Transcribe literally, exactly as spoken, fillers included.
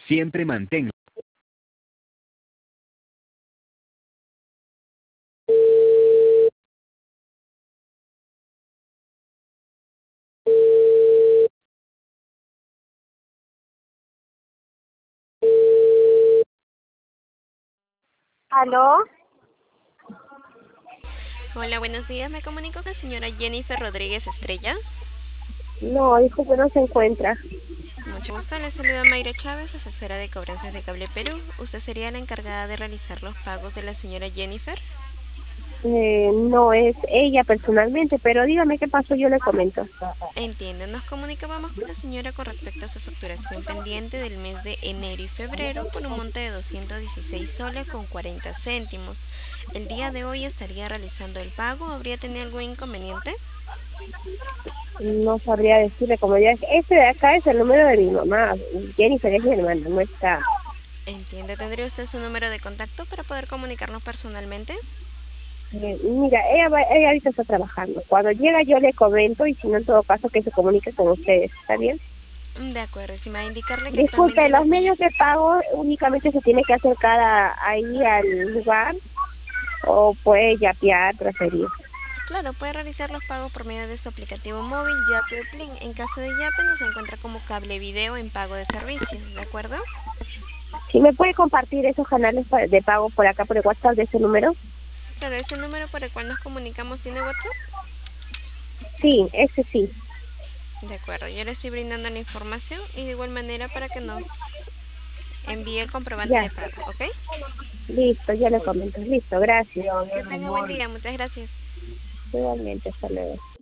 Siempre mantenga. ¿Aló? Hola, buenos días. Me comunico con la señora Jennifer Rodríguez Estrella. No, dijo que no se encuentra. Mucho gusto. Le saluda Mayra Chávez, asesora de cobranzas de Cable Perú. ¿Usted sería la encargada de realizar los pagos de la señora Jennifer? Eh, no es ella personalmente, pero dígame qué pasó, yo le comento. Entiendo. Nos comunicábamos con la señora con respecto a su facturación pendiente del mes de enero y febrero por un monte de doscientos dieciséis soles con cuarenta céntimos. El día de hoy estaría realizando el pago. ¿Habría tenido algún inconveniente? No sabría decirle, como ya este de acá es el número de mi mamá. Jennifer es mi hermana, no está. Entiende. ¿Tendría usted su número de contacto para poder comunicarnos personalmente? Eh, mira, ella, va- ella ahorita está trabajando. Cuando llega yo le comento y si no, en todo caso que se comunique con ustedes, ¿está bien? Mm, De acuerdo, si me va a indicarle que Disculpe, actualmente lo los que... medios de pago únicamente se tiene que acercar a, ahí al lugar o puede yapear, transferir. Claro, puede realizar los pagos por medio de su aplicativo móvil Yape o Plin. En caso de Yape nos encuentra como cable video en pago de servicios, ¿de acuerdo? Si me puede compartir esos canales pa- de pago por acá, por el WhatsApp de ese número. Claro, ese número por el cual nos comunicamos tiene WhatsApp. Sí, ese sí. De acuerdo, yo le estoy brindando la información y de igual manera para que nos envíe el comprobante Ya, de pago, ¿ok? listo, ya le comento. Listo, gracias. Que tenga buen día, muchas gracias. Igualmente, hasta luego.